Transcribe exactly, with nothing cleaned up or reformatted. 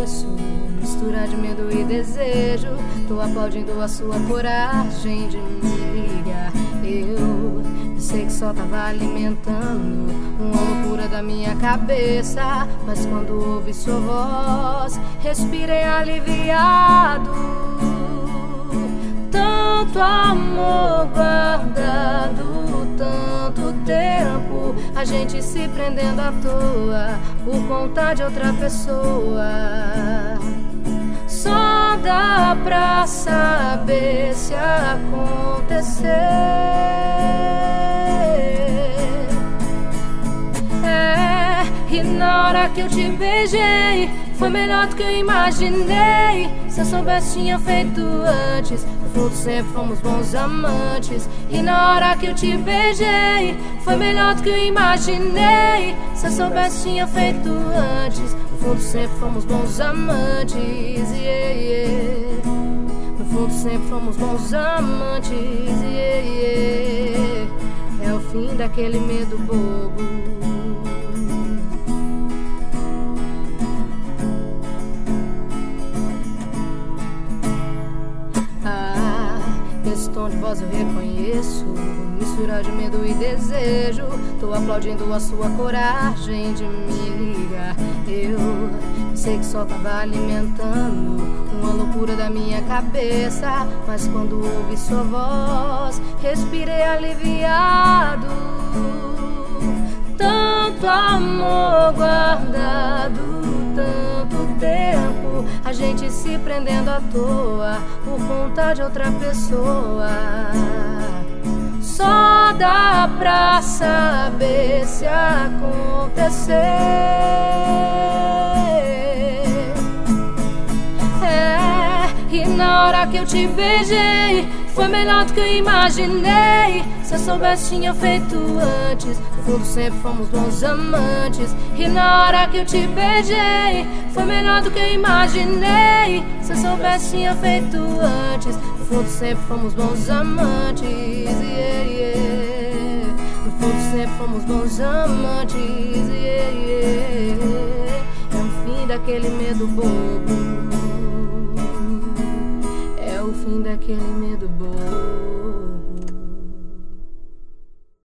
reconheço, mistura de medo e desejo. Tô aplaudindo a sua coragem de me ligar. Eu sei que só tava alimentando uma loucura da minha cabeça, mas quando ouvi sua voz, respirei aliviado. Tanto amor guardado, tanto tempo, a gente se prendendo à toa por conta de outra pessoa. Só dá pra saber se acontecer. É, e na hora que eu te beijei, foi melhor do que eu imaginei. Se eu soubesse tinha feito antes. No fundo sempre fomos bons amantes. E na hora que eu te beijei, foi melhor do que eu imaginei. Se eu soubesse tinha feito antes. No fundo sempre fomos bons amantes, yeah, yeah. No fundo sempre fomos bons amantes, yeah, yeah. É o fim daquele medo bobo. Esse tom de voz eu reconheço, mistura de medo e desejo. Tô aplaudindo a sua coragem de me ligar. Eu sei que só tava alimentando uma loucura da minha cabeça, mas quando ouvi sua voz, respirei aliviado. Tanto amor guardado, tanto tempo, a gente se prendendo à toa por conta de outra pessoa. Só dá pra saber se acontecer. É, e na hora que eu te beijei, foi melhor do que eu imaginei. Se eu soubesse tinha feito antes. No fundo sempre fomos bons amantes. E na hora que eu te beijei, foi melhor do que eu imaginei. Se eu soubesse tinha feito antes. No fundo sempre fomos bons amantes, yeah, yeah. No fundo sempre fomos bons amantes, yeah, yeah. É o fim daquele medo bobo. É o fim daquele medo.